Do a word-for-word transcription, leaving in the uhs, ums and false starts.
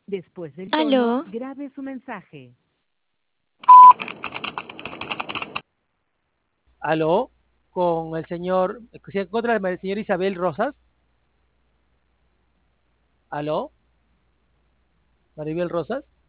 Después del tono, Aló, grabe su mensaje. Aló, con el señor, ¿se encuentra el señor Isabel Rosas? Aló, Maribel Rosas.